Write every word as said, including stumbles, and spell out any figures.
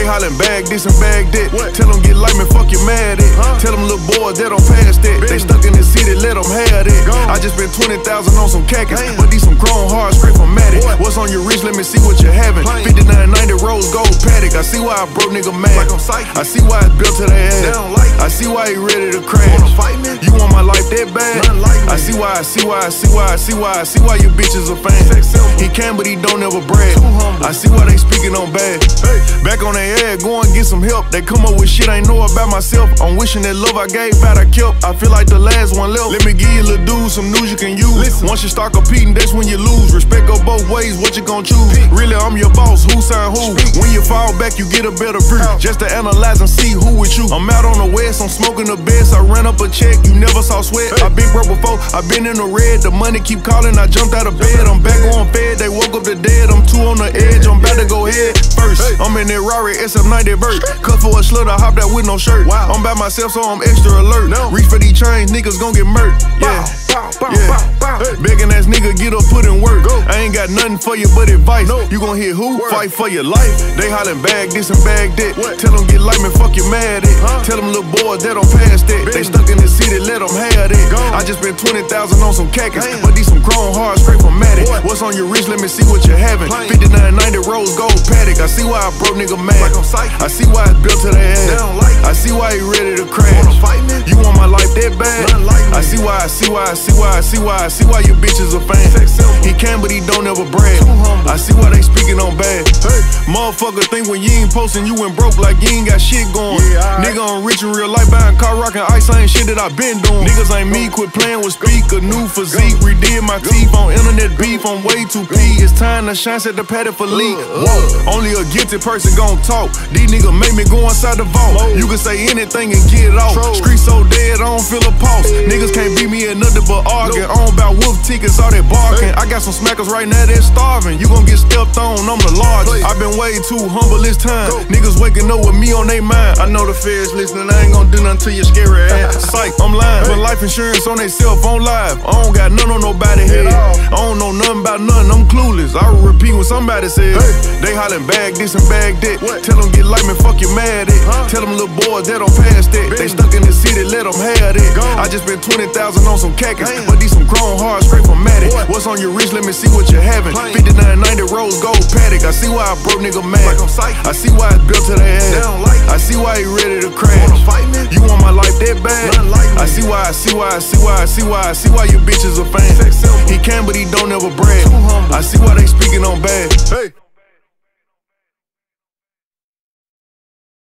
They hollin' bag this and bag that. What? Tell them get like me, fuck you mad at. Huh? Tell them little boys that don't pass that. Been. They stuck in the city, let them have that. Gone. I just spent twenty thousand on some khakis, but these some grown hard straight from Matic. What? What's on your wrist? Let me see what you're having. fifty-nine ninety rose gold paddock. I see why a broke nigga mad. Like I see why it's built to their ass. Like I see why he ready to crash. Fight me? You want my life that bad? Like I see why, I see why, I see why, I see why, I see why your bitches a fan. He can, but he don't ever brag. I see why they speaking on bad. Hey. Back on their head, go and get some help. They come up with shit I ain't know about myself. I'm wishing that love I gave back I kept. I feel like the last one left. Let me give you little dude some news you can use. Listen. Once you start competing, that's when you lose. Respect go both ways, what you gon' choose? Pick. Really, I'm your boss, who signed who? Speak. When you fall back, you get a better view. Just to analyze and see who with you. I'm out on the west, I'm smoking the best. I ran up a check, you never saw sweat. Hey. I been broke before, I been in the red. The money keep calling, I jumped out of bed. I'm back on fed, they woke up the dead. I'm two on the edge, I'm about to go head first. Hey. I'm in that Rari S F ninety vert. Cut for a slut, I hopped out with no shirt. Wow. I'm by myself, so I'm extra alert. No. Reach for these chains, niggas gon' get murked. Yeah. Bow, bow, yeah. Bow, bow. Hey. Begging ass nigga, get up, put in work. Go. I ain't got nothing for you but advice. No. You gon' hit who? Word. Fight for your life. They hollin' bag this and bag that. What? Tell them get like me, fuck you mad at. Huh? Tell them little boys that don't pass that. Been. They stuck in the city, let them have that. Gone. I just spent twenty thousand on some khakis, Damn. But these some grown hard straight from Matic. What? What's on your wrist? Let me see what you're having. fifty-nine ninety rose gold paddock. I see why a broke nigga mad. Like I see why it's built to their ass. Like I see why he ready to crash. Fight me? You want my life that bad? Like I see why, I see why, I see why, I see why, I see why your bitches a fan. He can, but he don't ever brag. I see why they speaking on bad. Hey. Motherfucker think when you ain't posting, you went broke like you ain't got shit going. Yeah, right. Nigga on rich in real life, buying car, rocking ice, ain't shit that I been doing. Niggas ain't me, quit playing with speak, a new physique, redid my teeth on internet beef, I'm way too P. It's time to shine, set the paddock for leak. Whoa. Only a gifted person gon' talk. These niggas make me go inside the vault. You can say anything and get it off. Street so dead, I don't feel a pulse. Niggas can't beat me in nothing but arguing. On about wolf tickets, all that barking. I got some smackers right now that's starving. You gon' get stepped on, I'm the largest. I been way too humble this time. Niggas waking up with me on they mind. I know the feds listening, I ain't gon' do nothing to your scary ass. Psych, I'm lying. But life insurance on they cell phone live. I don't got none on nobody head. I don't know nothing about nothing, I'm clueless. I repeat what somebody said. They hollin' bag this and bag that. Tell them get like me, fuck you mad at. Tell them little boys that don't pass that. They stuck in the city, let them have that. I just spent twenty thousand on some khakis, but these some grown hard straight from Matic. What's on your wrist? Let me see what you're having. fifty-nine ninety rose gold paddock. I see why a broke nigga mad. I see why it's built to their ass. I see why he ready to crash. You want my life that bad? I see why, I see why, I see why, I see why, I see why your bitches a fan. He can, but he don't ever brag. I see why they speaking on bad. Hey.